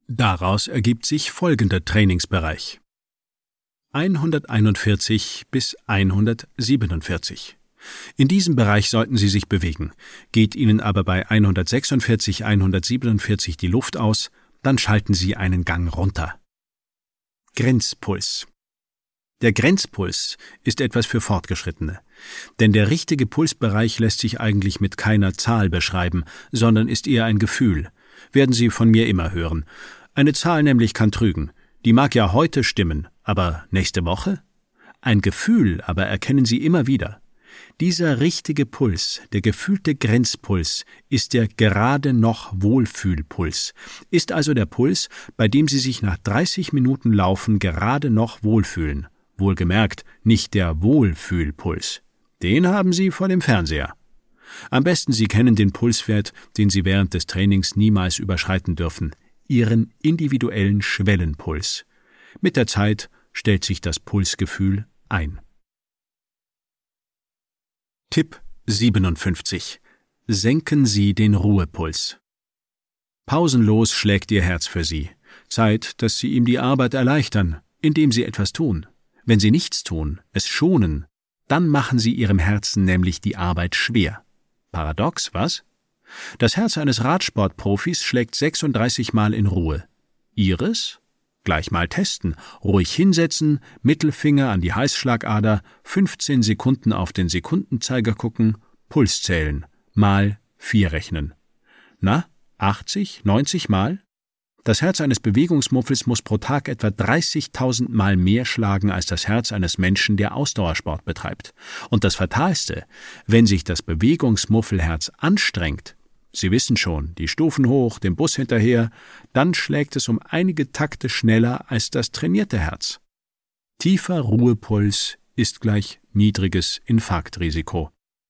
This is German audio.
Daraus ergibt sich folgender Trainingsbereich: 141 bis 147. In diesem Bereich sollten Sie sich bewegen. Geht Ihnen aber bei 146, 147 die Luft aus, dann schalten Sie einen Gang runter. Grenzpuls. Der Grenzpuls ist etwas für Fortgeschrittene, denn der richtige Pulsbereich lässt sich eigentlich mit keiner Zahl beschreiben, sondern ist eher ein Gefühl. Werden Sie von mir immer hören. Eine Zahl nämlich kann trügen. Die mag ja heute stimmen, aber nächste Woche? Ein Gefühl aber erkennen Sie immer wieder. Dieser richtige Puls, der gefühlte Grenzpuls, ist der gerade noch Wohlfühlpuls, ist also der Puls, bei dem Sie sich nach 30 Minuten Laufen gerade noch wohlfühlen. Wohlgemerkt, nicht der Wohlfühlpuls. Den haben Sie vor dem Fernseher. Am besten Sie kennen den Pulswert, den Sie während des Trainings niemals überschreiten dürfen, Ihren individuellen Schwellenpuls. Mit der Zeit stellt sich das Pulsgefühl ein. Tipp 57. Senken Sie den Ruhepuls. Pausenlos schlägt Ihr Herz für Sie. Zeit, dass Sie ihm die Arbeit erleichtern, indem Sie etwas tun. Wenn Sie nichts tun, es schonen, dann machen Sie Ihrem Herzen nämlich die Arbeit schwer. Paradox, was? Das Herz eines Radsportprofis schlägt 36 Mal in Ruhe. Ihres? Gleich mal testen. Ruhig hinsetzen, Mittelfinger an die Halsschlagader, 15 Sekunden auf den Sekundenzeiger gucken, Puls zählen, mal 4 rechnen. Na, 80, 90 Mal? Das Herz eines Bewegungsmuffels muss pro Tag etwa 30.000 Mal mehr schlagen als das Herz eines Menschen, der Ausdauersport betreibt. Und das Fatalste, wenn sich das Bewegungsmuffelherz anstrengt, Sie wissen schon, die Stufen hoch, dem Bus hinterher, dann schlägt es um einige Takte schneller als das trainierte Herz. Tiefer Ruhepuls ist gleich niedriges Infarktrisiko.